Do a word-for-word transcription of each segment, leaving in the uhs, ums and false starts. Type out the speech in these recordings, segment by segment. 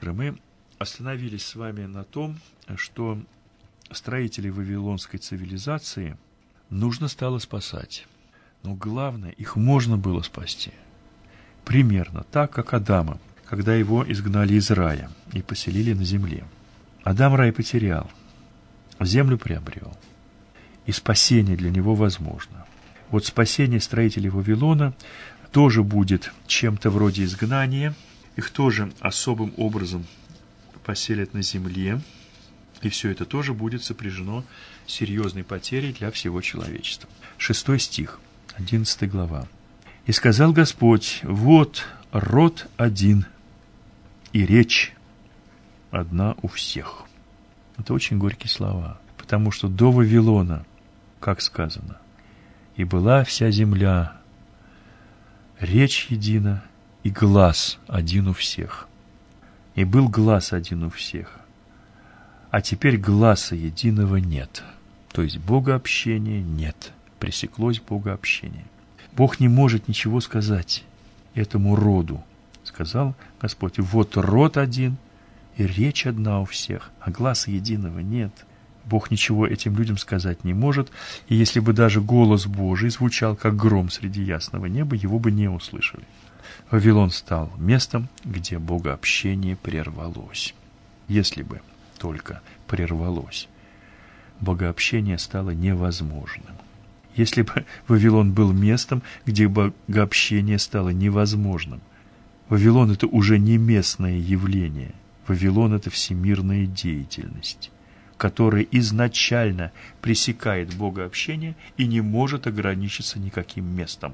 сестры, мы остановились с вами на том, что строителей вавилонской цивилизации нужно стало спасать. Но главное, их можно было спасти. Примерно так, как Адама, когда его изгнали из рая и поселили на земле. Адам рай потерял, землю приобрел, и спасение для него возможно. Вот спасение строителей Вавилона тоже будет чем-то вроде изгнания. Их тоже особым образом поселят на земле, и все это тоже будет сопряжено с серьезной потерей для всего человечества. Шестой стих, одиннадцатая глава. «И сказал Господь: вот род один, и речь одна у всех». Это очень горькие слова, потому что до Вавилона, как сказано, «И была вся земля, речь едина, и глас один у всех». И был глас один у всех. А теперь гласа единого нет. То есть богообщения нет. Пресеклось богообщение. Бог не может ничего сказать этому роду. Сказал Господь: вот род один, и речь одна у всех, а гласа единого нет. Бог ничего этим людям сказать не может, и если бы даже голос Божий звучал, как гром среди ясного неба, его бы не услышали. Вавилон стал местом, где богообщение прервалось. Если бы только прервалось, богообщение стало невозможным. Если бы Вавилон был местом, где богообщение стало невозможным. Вавилон — это уже не местное явление. Вавилон — это всемирная деятельность, которая изначально пресекает богообщение и не может ограничиться никаким местом.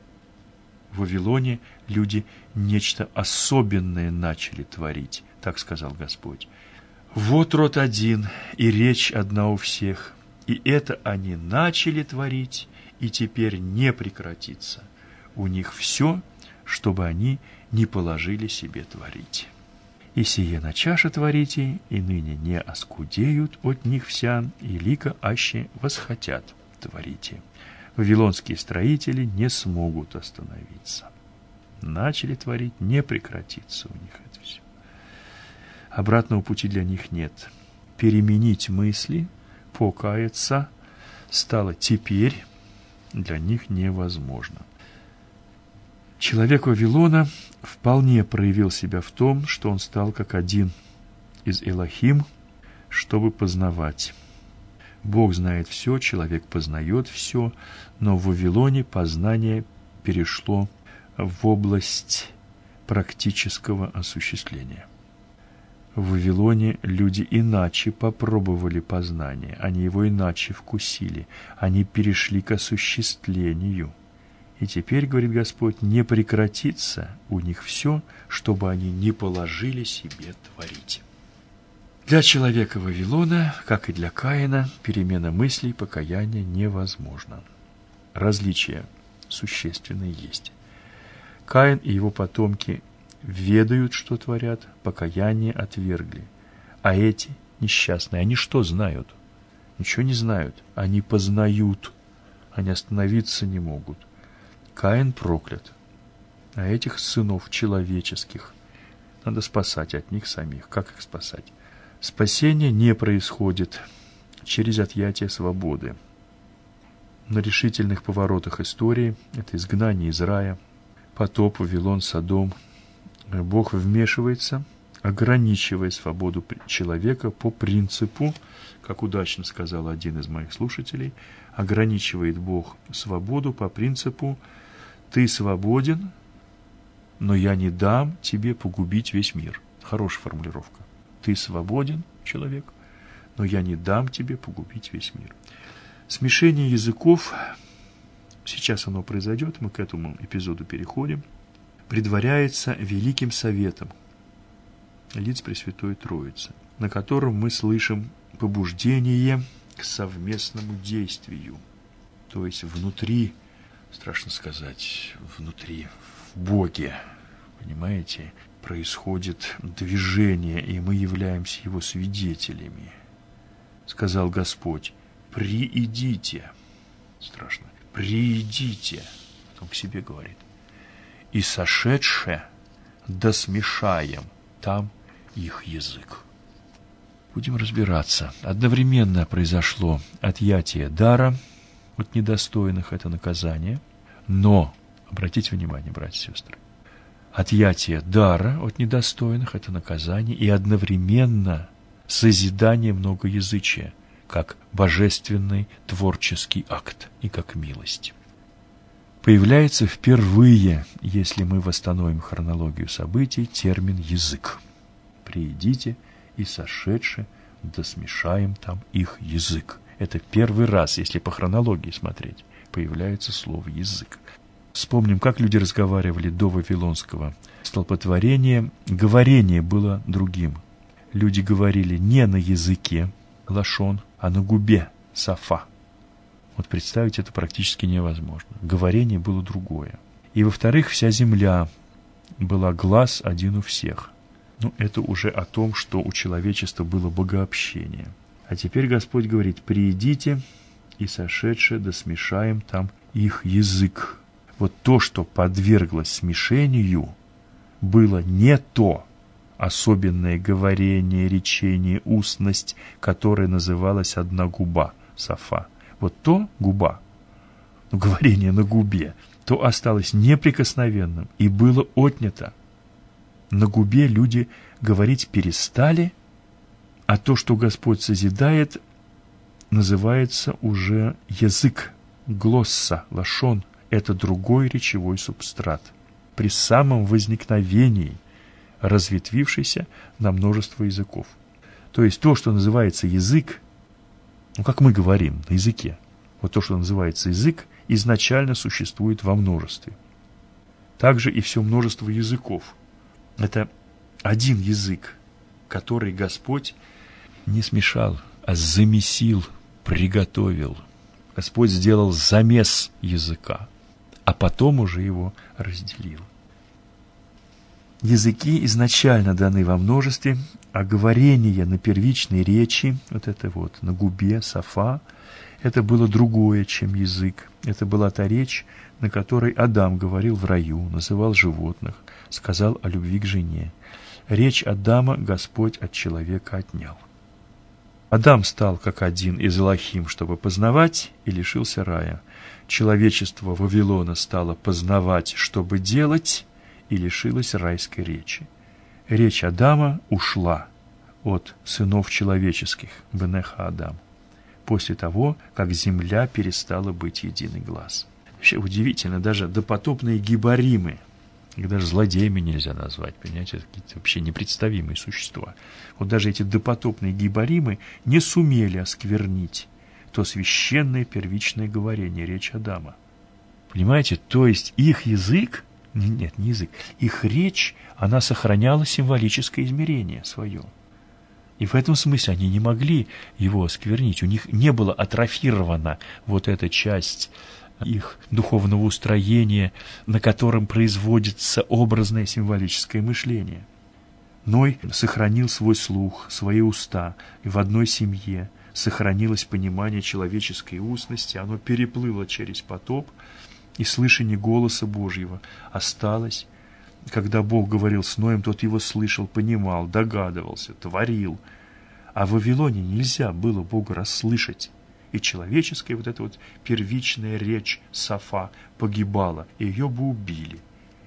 В Вавилоне люди нечто особенное начали творить, так сказал Господь. Вот род один, и речь одна у всех, и это они начали творить, и теперь не прекратится. У них все, чтобы они не положили себе творить. И сие на чаше творите, и ныне не оскудеют от них вся, и лика аще восхотят творите. Вавилонские строители не смогут остановиться. Начали творить, не прекратится у них это все. Обратного пути для них нет. Переменить мысли, покаяться стало теперь для них невозможно. Человек Вавилона вполне проявил себя в том, что он стал как один из Элохим, чтобы познавать. Бог знает все, человек познает все, но в Вавилоне познание перешло в область практического осуществления. В Вавилоне люди иначе попробовали познание, они его иначе вкусили, они перешли к осуществлению. И теперь, говорит Господь, не прекратится у них все, чтобы они не положили себе творить. Для человека Вавилона, как и для Каина, перемена мыслей, покаяния невозможна. Различия существенные есть. Каин и его потомки ведают, что творят, покаяние отвергли. А эти несчастные, они что знают? Ничего не знают. Они познают, они остановиться не могут. Каин проклят, а этих сынов человеческих надо спасать от них самих. Как их спасать? Спасение не происходит через отъятие свободы. На решительных поворотах истории, это изгнание из рая, потоп, Вавилон, Содом, Бог вмешивается, ограничивая свободу человека по принципу, как удачно сказал один из моих слушателей, ограничивает Бог свободу по принципу: ты свободен, но я не дам тебе погубить весь мир. Хорошая формулировка. Ты свободен, человек, но я не дам тебе погубить весь мир. Смешение языков, сейчас оно произойдет, мы к этому эпизоду переходим, предваряется Великим Советом лиц Пресвятой Троицы, на котором мы слышим побуждение к совместному действию. То есть внутри, страшно сказать, внутри, в Боге, понимаете, происходит движение, и мы являемся его свидетелями. Сказал Господь: приидите, страшно, приидите, потом к себе говорит, и сошедше досмешаем там их язык. Будем разбираться. Одновременно произошло отъятие дара от недостойных, это наказание, но, обратите внимание, братья и сестры, отъятие дара от недостойных – это наказание, и одновременно созидание многоязычия, как божественный творческий акт и как милость. Появляется впервые, если мы восстановим хронологию событий, термин «язык». «Приидите и сошедши, да смешаем там их язык». Это первый раз, если по хронологии смотреть, появляется слово «язык». Вспомним, как люди разговаривали до вавилонского столпотворения. Говорение было другим. Люди говорили не на языке лашон, а на губе сафа. Вот представить это практически невозможно. Говорение было другое. И, во-вторых, вся земля была глаз один у всех. Ну, это уже о том, что у человечества было богообщение. А теперь Господь говорит: «Приидите и сошедшие, да смешаем там их язык». Вот то, что подверглось смешению, было не то особенное говорение, речение, устность, которое называлось одна губа, сафа. Вот то губа, ну, говорение на губе, то осталось неприкосновенным и было отнято. На губе люди говорить перестали, а то, что Господь созидает, называется уже язык, глосса, лашон. Это другой речевой субстрат, при самом возникновении разветвившийся на множество языков. То есть то, что называется язык, ну, как мы говорим на языке, вот то, что называется язык, изначально существует во множестве. Также и все множество языков. Это один язык, который Господь не смешал, а замесил, приготовил. Господь сделал замес языка, а потом уже его разделил. Языки изначально даны во множестве, а говорение на первичной речи, вот это вот на губе, сафа, это было другое, чем язык. Это была та речь, на которой Адам говорил в раю, называл животных, сказал о любви к жене. Речь Адама Господь от человека отнял. Адам стал как один из Элохим, чтобы познавать, и лишился рая. Человечество Вавилона стало познавать, чтобы делать, и лишилось райской речи. Речь Адама ушла от сынов человеческих, Бенеха Адам, после того, как земля перестала быть единый глаз. Вообще удивительно, даже допотопные гибаримы, их даже злодеями нельзя назвать, понимаете, это какие-то вообще непредставимые существа. Вот даже эти допотопные гибаримы не сумели осквернить то священное первичное говорение, речь Адама. Понимаете, то есть их язык, нет, не язык, их речь, она сохраняла символическое измерение свое. И в этом смысле они не могли его осквернить. У них не было атрофирована вот эта часть их духовного устроения, на котором производится образное символическое мышление. Ной сохранил свой слух, свои уста, и в одной семье сохранилось понимание человеческой устности, оно переплыло через потоп, и слышание голоса Божьего осталось. Когда Бог говорил с Ноем, тот его слышал, понимал, догадывался, творил. А в Вавилоне нельзя было Бога расслышать. И человеческая вот эта вот первичная речь сафа погибала, и ее бы убили,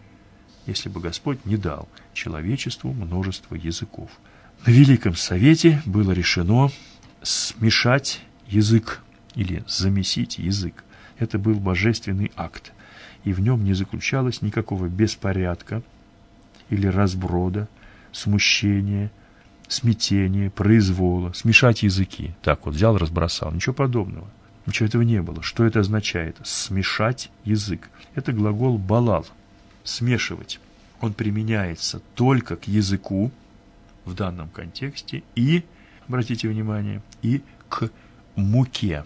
если бы Господь не дал человечеству множество языков. На Великом Совете было решено смешать язык или замесить язык. Это был божественный акт, и в нем не заключалось никакого беспорядка или разброда, смущения, смятения, произвола, смешать языки. Так вот взял, разбросал. Ничего подобного. Ничего этого не было. Что это означает? Смешать язык. Это глагол «балал». Смешивать. Он применяется только к языку в данном контексте и, обратите внимание, и к муке.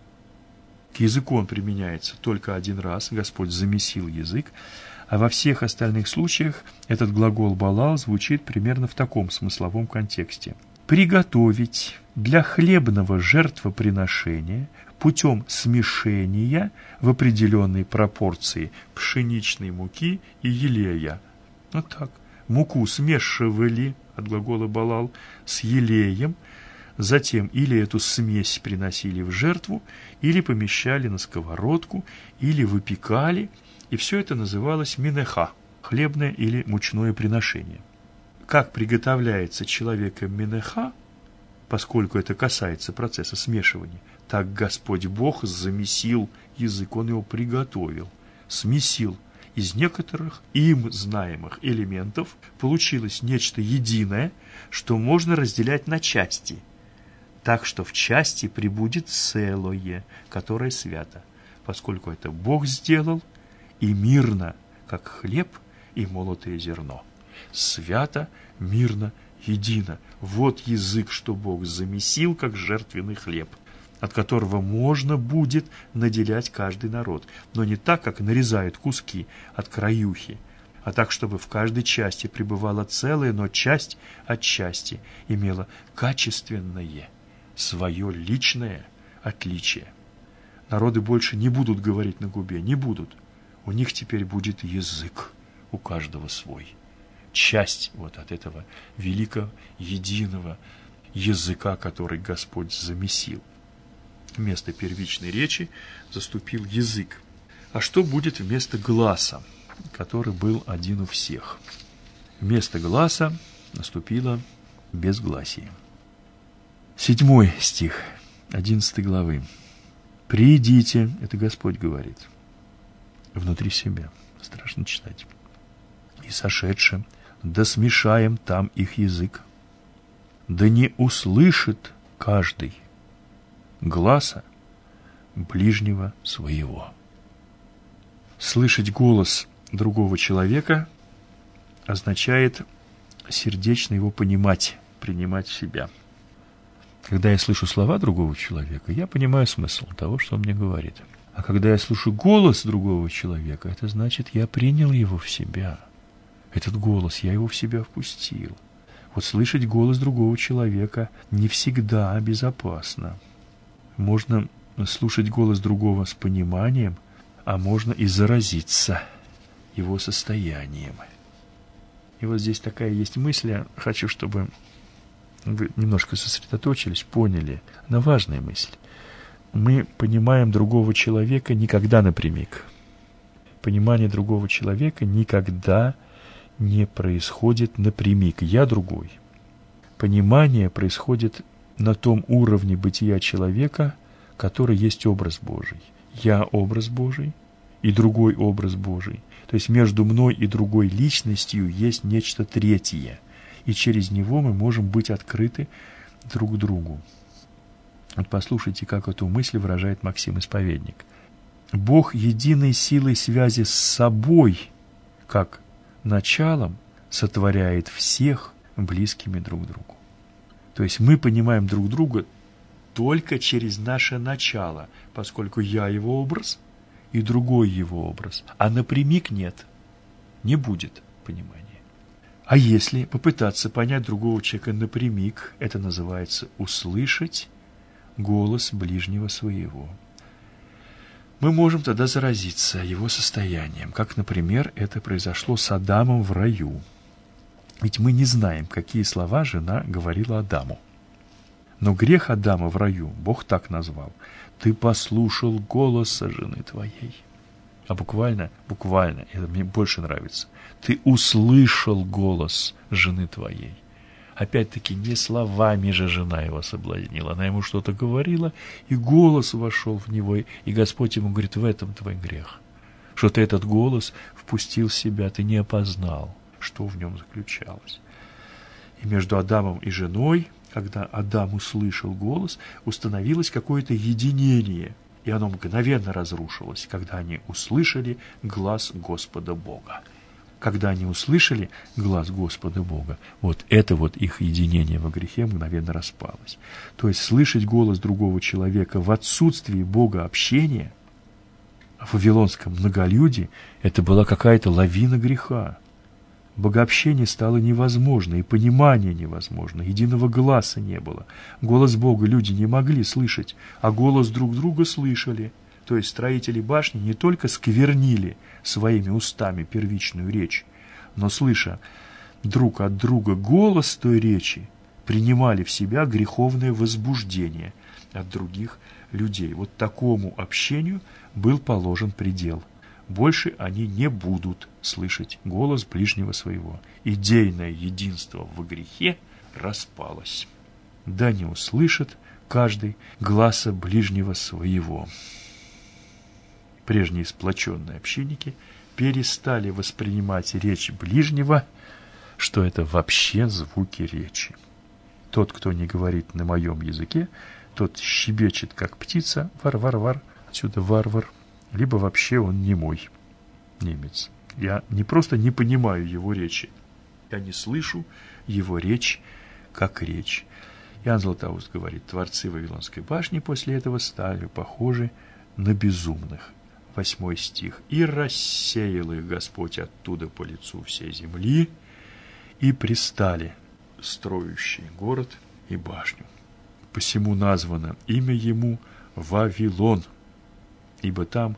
К языку он применяется только один раз. Господь замесил язык. А во всех остальных случаях этот глагол «балал» звучит примерно в таком смысловом контексте. Приготовить для хлебного жертвоприношения путем смешения в определенной пропорции пшеничной муки и елея. Вот так. Муку смешивали, от глагола «балал», с елеем, затем или эту смесь приносили в жертву, или помещали на сковородку, или выпекали, и все это называлось минеха, хлебное или мучное приношение. Как приготовляется человеком минеха, поскольку это касается процесса смешивания, так Господь Бог замесил язык, Он его приготовил, смесил. Из некоторых им знаемых элементов получилось нечто единое, что можно разделять на части, так что в части прибудет целое, которое свято, поскольку это Бог сделал, и мирно, как хлеб и молотое зерно. Свято, мирно, едино. Вот язык, что Бог замесил, как жертвенный хлеб, от которого можно будет наделять каждый народ, но не так, как нарезают куски от краюхи, а так, чтобы в каждой части пребывало целое, но часть от части имела качественное, свое личное отличие. Народы больше не будут говорить на губе, не будут. У них теперь будет язык, у каждого свой. Часть вот от этого великого, единого языка, который Господь замесил. Вместо первичной речи заступил язык. А что будет вместо гласа, который был один у всех? Вместо гласа наступило безгласие. Седьмой стих одиннадцатой главы. «Придите», это Господь говорит, внутри себя, страшно читать, «и сошедшим, да смешаем там их язык, да не услышит каждый гласа ближнего своего». Слышать голос другого человека означает сердечно его понимать, принимать в себя. Когда я слышу слова другого человека, я понимаю смысл того, что он мне говорит. А когда я слышу голос другого человека, это значит, я принял его в себя. Этот голос, я его в себя впустил. Вот слышать голос другого человека не всегда безопасно. Можно слушать голос другого с пониманием, а можно и заразиться его состоянием. И вот здесь такая есть мысль, я хочу, чтобы вы немножко сосредоточились, поняли. Она важная мысль. Мы понимаем другого человека никогда напрямик. Понимание другого человека никогда не происходит напрямик. Я другой. Понимание происходит на том уровне бытия человека, который есть образ Божий. Я образ Божий и другой образ Божий. То есть между мной и другой личностью есть нечто третье. И через него мы можем быть открыты друг к другу. Вот послушайте, как эту мысль выражает Максим Исповедник. Бог единой силой связи с собой, как началом, сотворяет всех близкими друг другу. То есть мы понимаем друг друга только через наше начало, поскольку я его образ и другой его образ. А напрямик нет, не будет понимания. А если попытаться понять другого человека напрямик, это называется услышать голос ближнего своего. Мы можем тогда заразиться его состоянием, как, например, это произошло с Адамом в раю. Ведь мы не знаем, какие слова жена говорила Адаму. Но грех Адама в раю Бог так назвал: «Ты послушал голоса жены твоей». А буквально, буквально, это мне больше нравится, «Ты услышал голос жены твоей». Опять-таки, не словами же жена его соблазнила, она ему что-то говорила, и голос вошел в него, и Господь ему говорит: в этом твой грех, что ты этот голос впустил в себя, ты не опознал, что в нем заключалось. И между Адамом и женой, когда Адам услышал голос, установилось какое-то единение, и оно мгновенно разрушилось, когда они услышали глас Господа Бога. Когда они услышали глас Господа Бога, вот это вот их единение во грехе мгновенно распалось. То есть слышать голос другого человека в отсутствии Бога общения, в вавилонском многолюдии, это была какая-то лавина греха. Богообщение стало невозможно, и понимание невозможно, единого гласа не было. Голос Бога люди не могли слышать, а голос друг друга слышали. То есть строители башни не только сквернили своими устами первичную речь, но, слыша друг от друга голос той речи, принимали в себя греховное возбуждение от других людей. Вот такому общению был положен предел. Больше они не будут слышать голос ближнего своего. Идейное единство во грехе распалось. Да не услышит каждый гласа ближнего своего. Прежние сплоченные общинники перестали воспринимать речь ближнего, что это вообще звуки речи. Тот, кто не говорит на моем языке, тот щебечет, как птица, вар-вар-вар, отсюда варвар, либо вообще он не мой немец. Я не просто не понимаю его речи, я не слышу его речь как речь. Иоанн Златоуст говорит, творцы Вавилонской башни после этого стали похожи на безумных. Восьмой стих. «И рассеял их Господь оттуда по лицу всей земли, и пристали строящие город и башню. Посему названо имя ему Вавилон, ибо там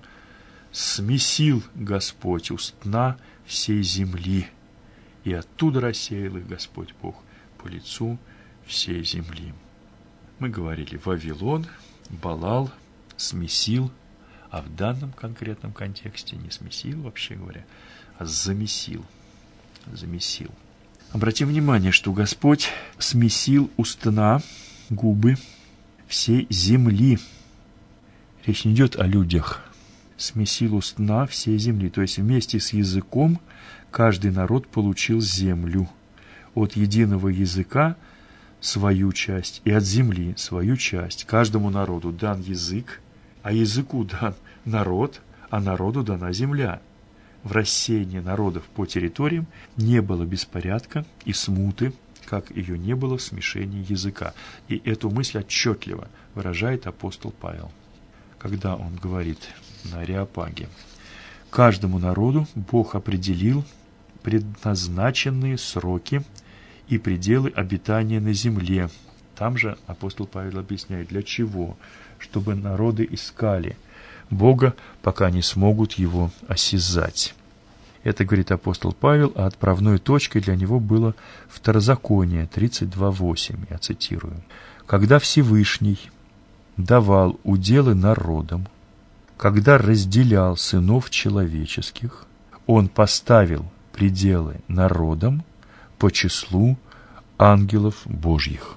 смесил Господь устна всей земли, и оттуда рассеял их Господь Бог по лицу всей земли». Мы говорили Вавилон, Балал, смесил, а в данном конкретном контексте не смесил, вообще говоря, а замесил. Замесил. Обратим внимание, что Господь смесил устна, губы всей земли. Речь не идет о людях. Смесил устна всей земли. То есть вместе с языком каждый народ получил землю. От единого языка свою часть и от земли свою часть. Каждому народу дан язык, а языку дан народ, а народу дана земля. В рассеянии народов по территориям не было беспорядка и смуты, как ее не было в смешении языка. И эту мысль отчетливо выражает апостол Павел, когда он говорит на Ареопаге. Каждому народу Бог определил предназначенные сроки и пределы обитания на земле. Там же апостол Павел объясняет, для чего? Чтобы народы искали Бога, пока не смогут его осязать. Это говорит апостол Павел, а отправной точкой для него было Второзаконие тридцать два восемь, я цитирую. «Когда Всевышний давал уделы народам, когда разделял сынов человеческих, Он поставил пределы народам по числу ангелов Божьих».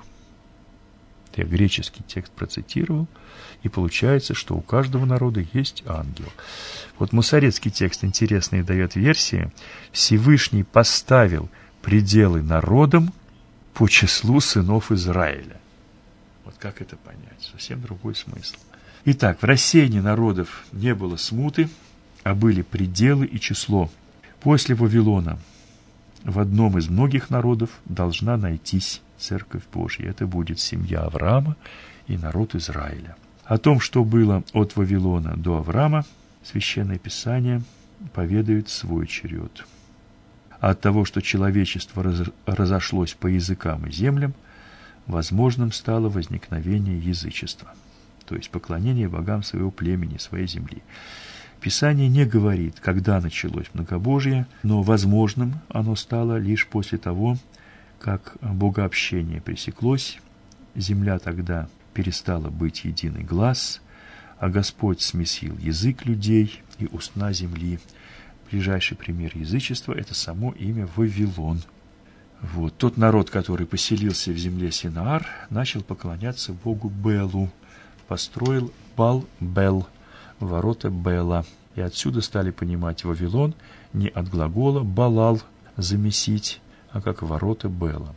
Я греческий текст процитировал, и получается, что у каждого народа есть ангел. Вот мусорецкий текст интересный дает версии. Всевышний поставил пределы народам по числу сынов Израиля. Вот как это понять? Совсем другой смысл. Итак, в рассеянии народов не было смуты, а были пределы и число. После Вавилона в одном из многих народов должна найтись Церковь Божья. Это будет семья Авраама и народ Израиля. О том, что было от Вавилона до Авраама, Священное Писание поведает свой черед. А от того, что человечество раз, разошлось по языкам и землям, возможным стало возникновение язычества, то есть поклонение богам своего племени, своей земли. Писание не говорит, когда началось многобожие, но возможным оно стало лишь после того, как богообщение пресеклось, земля тогда перестала быть единый глас, а Господь смесил язык людей и устна земли. Ближайший пример язычества – это само имя Вавилон. Вот. Тот народ, который поселился в земле Синаар, начал поклоняться богу Белу, построил Бал-Бел, ворота Бела. И отсюда стали понимать Вавилон не от глагола «балал» – «замесить», а как ворота Бела.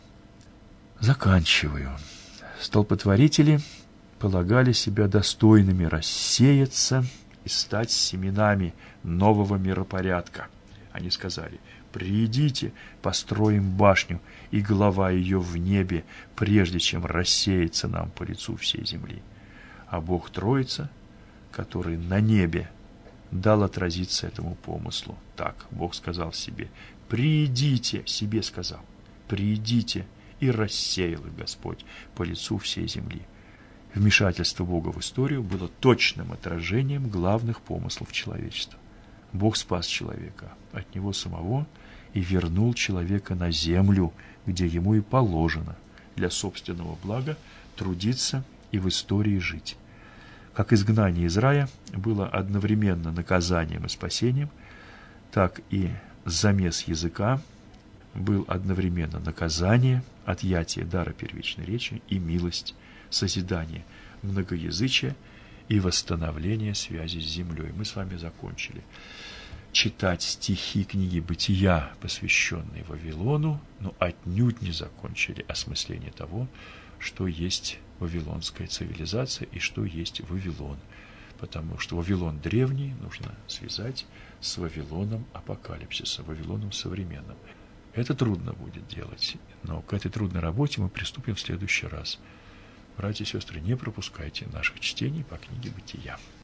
Заканчиваю. Столпотворители полагали себя достойными рассеяться и стать семенами нового миропорядка. Они сказали: «Приидите, построим башню, и глава ее в небе, прежде чем рассеяться нам по лицу всей земли». А Бог Троица, который на небе, дал отразиться этому помыслу. Так Бог сказал себе: «Приидите», себе сказал, «приидите», и рассеял их Господь по лицу всей земли. Вмешательство Бога в историю было точным отражением главных помыслов человечества. Бог спас человека от него самого и вернул человека на землю, где ему и положено для собственного блага трудиться и в истории жить. Как изгнание из рая было одновременно наказанием и спасением, так и замес языка был одновременно наказание, отъятие дара первичной речи и милость, созидание многоязычия и восстановление связи с землей. Мы с вами закончили читать стихи книги «Бытия», посвященные Вавилону, но отнюдь не закончили осмысление того, что есть вавилонская цивилизация и что есть Вавилон. Потому что Вавилон древний нужно связать с Вавилоном апокалипсиса, Вавилоном современным. Это трудно будет делать, но к этой трудной работе мы приступим в следующий раз. Братья и сестры, не пропускайте наших чтений по книге «Бытия».